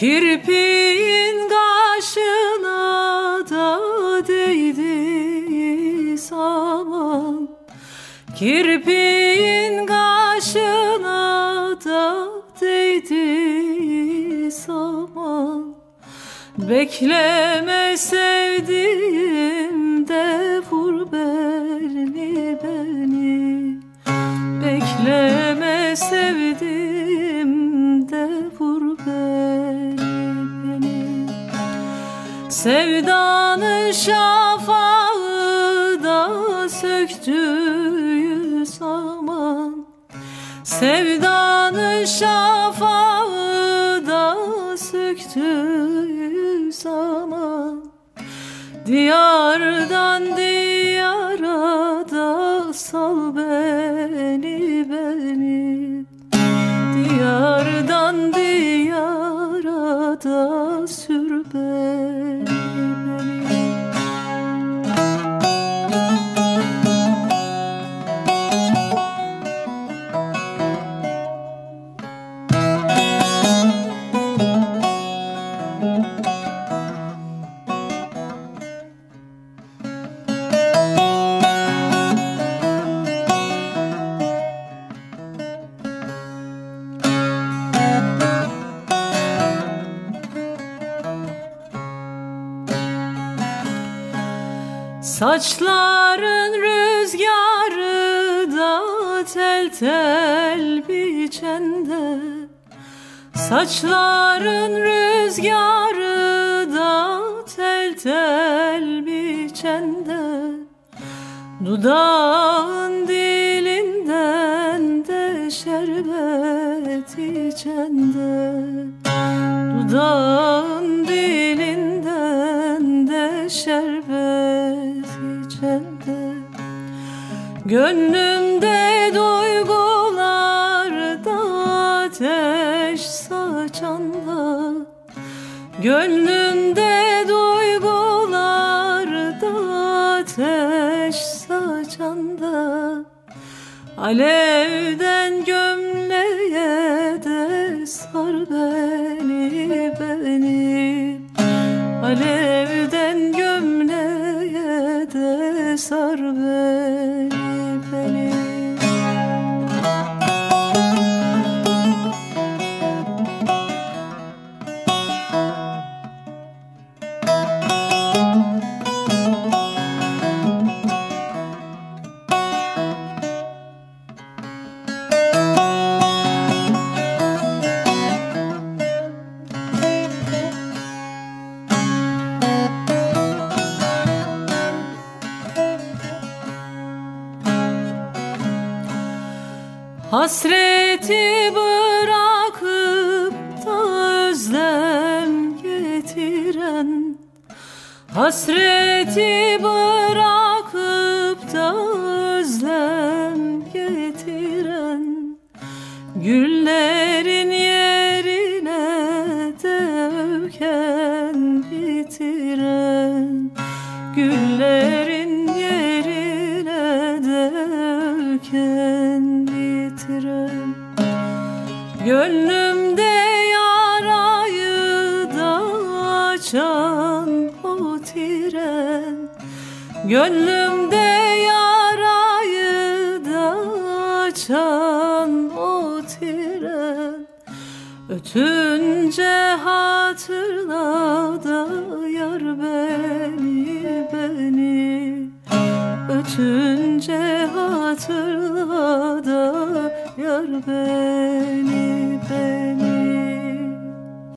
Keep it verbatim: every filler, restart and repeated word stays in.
Kirpiğin kaşına da değdi zaman, kirpiğin kaşına da değdi zaman. Bekleme sevdiğim de vur beni beni, bekleme sevdiğim de vur beni beni. Sevdanın şafağı da söktüğü zaman, sevdanın şafağı da söktüğü zaman, diyardan diyara da sal beni beni, diyardan diyara da sür beni beni. Saçların rüzgarı da tel tel biçende, saçların rüzgarı da tel tel biçende, dudağın dilinden de şerbet içende, dudağın dilinden de şerbet içende. Gönlümde duygularda ateş saçanda, gönlümde duygularda ateş saçanda, alevden gömleğe de sar beni beni, alevden gömleğe de sar beni beni. Hasreti bırakıp da özlem getiren, hasreti bırakıp da özlem getiren, güllerin yerine de öken bitiren, güllerin yerine de öken bitiren. Gönlümde yarayı da açan o tren, gönlümde yarayı da açan o tren, ötünce hatırla da yar beni beni, ötünce hatırla da yar beni.